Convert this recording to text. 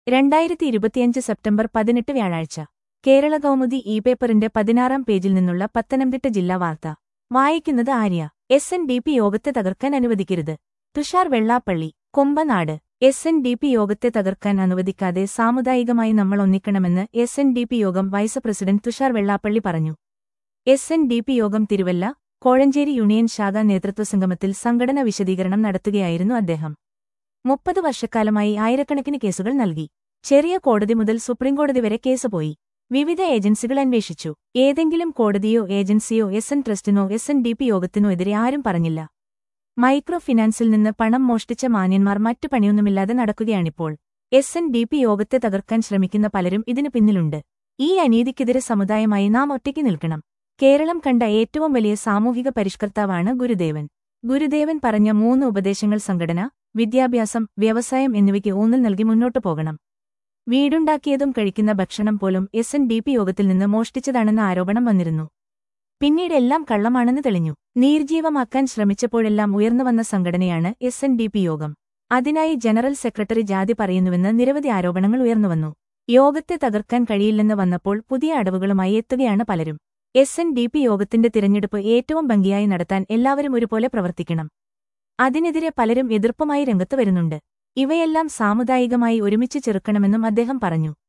2025 September 18 വ്യാഴാഴ്ച കേരള കൗമുദി പേപ്പറിന്റെ 16-ാം പേജിൽ നിന്നുള്ള പത്തനംതിട്ട ജില്ലാ വാർത്ത വായിക്കുന്നത് ആര്യ. SNDP യോഗത്തെ തകർക്കാൻ അനുവദിക്കരുത്. തുഷാർ വെള്ളാപ്പള്ളി, കൊമ്പനാട്. SNDP യോഗത്തെ തകർക്കാൻ അനുവദിക്കാതെ സാമുദായികമായി നമ്മൾ ഒന്നിക്കണമെന്ന് SNDP യോഗം വൈസ് പ്രസിഡന്റ് തുഷാർ വെള്ളാപ്പള്ളി പറഞ്ഞു. SNDP യോഗം തിരുവല്ല, കോഴഞ്ചേരി യൂണിയൻ ശാഖാ നേതൃത്വസംഗമത്തിൽ സംഘടന വിശദീകരണം നടത്തുകയായിരുന്നു അദ്ദേഹം. 30 വർഷക്കാലമായി ആയിരക്കണക്കിന് കേസുകൾ നൽകി. ചെറിയ കോടതി മുതൽ സുപ്രീംകോടതി വരെ കേസ് പോയി. വിവിധ ഏജൻസികൾ അന്വേഷിച്ചു. ഏതെങ്കിലും കോടതിയോ ഏജൻസിയോ SN ട്രസ്റ്റിനോ SNDP യോഗത്തിനോ എതിരെ ആരും പറഞ്ഞില്ല. മൈക്രോ ഫിനാൻസിൽ നിന്ന് പണം മോഷ്ടിച്ച മാന്യന്മാർ മറ്റു പണിയൊന്നുമില്ലാതെ നടക്കുകയാണിപ്പോൾ. SNDP യോഗത്തെ തകർക്കാൻ ശ്രമിക്കുന്ന പലരും ഇതിനു പിന്നിലുണ്ട്. ഈ അനീതിക്കെതിരെ സമുദായമായി നാം ഒറ്റയ്ക്ക് നിൽക്കണം. കേരളം കണ്ട ഏറ്റവും വലിയ സാമൂഹിക പരിഷ്കർത്താവാണ് ഗുരുദേവൻ. ഗുരുദേവൻ പറഞ്ഞ 3 ഉപദേശങ്ങൾ സംഘടന, വിദ്യാഭ്യാസം, വ്യവസായം എന്നിവയ്ക്ക് ഊന്നൽ നൽകി മുന്നോട്ടു പോകണം. വീടുണ്ടാക്കിയതും കഴിക്കുന്ന ഭക്ഷണം പോലും SNDP യോഗത്തിൽ നിന്ന് മോഷ്ടിച്ചതാണെന്ന ആരോപണം വന്നിരുന്നു. പിന്നീട് എല്ലാം കള്ളമാണെന്ന് തെളിഞ്ഞു. നീർജീവമാക്കാൻ ശ്രമിച്ചപ്പോഴെല്ലാം ഉയർന്നുവന്ന സംഘടനയാണ് SNDP യോഗം. അതിനായി ജനറൽ സെക്രട്ടറി ജാതി പറയുന്നുവെന്ന് നിരവധി ആരോപണങ്ങൾ ഉയർന്നുവന്നു. യോഗത്തെ തകർക്കാൻ കഴിയില്ലെന്ന് വന്നപ്പോൾ പുതിയ അടവുകളുമായി എത്തുകയാണ് പലരും. SNDP യോഗത്തിന്റെ തിരഞ്ഞെടുപ്പ് ഏറ്റവും ഭംഗിയായി നടത്താൻ എല്ലാവരും ഒരുപോലെ പ്രവർത്തിക്കണം. അതിനെതിരെ പലരും എതിർപ്പുമായി രംഗത്ത് വരുന്നുണ്ട്. ഇവയെല്ലാം സാമുദായികമായി ഒരുമിച്ച് ചെറുക്കണമെന്നും അദ്ദേഹം പറഞ്ഞു.